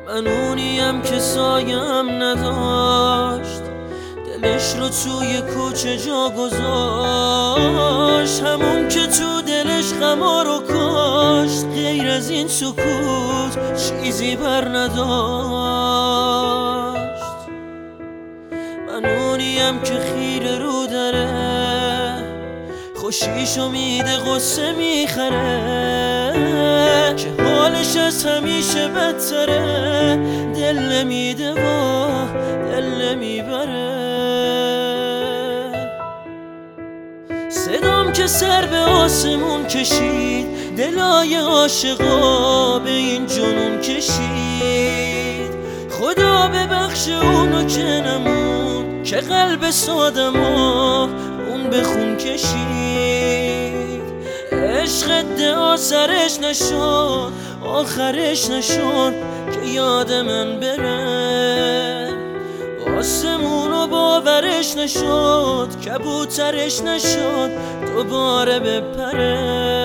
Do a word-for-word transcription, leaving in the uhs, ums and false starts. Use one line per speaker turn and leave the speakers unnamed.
من اونیم که سایم نداشت، دلش رو توی کوچه جا گذاشت، همون که تو دلش غما رو کاشت. غیر از این سکوت چیزی بر نداشت. من اونیم که خیره رو داره، خوشیشو میده قصه میخره، که حالش از همیشه بدتره. دل نمیده و دل نمیبره. صدام که سر به آسمون کشید، دلای عاشقا به این جنون کشید. خدا ببخش اونو که نمون، که قلب سادما اون به خون کشید. عشق ادعا سرش نشد، آخرش نشد که یاد من بره. آسمونو باورش نشد، کبوترش نشد دوباره بپره.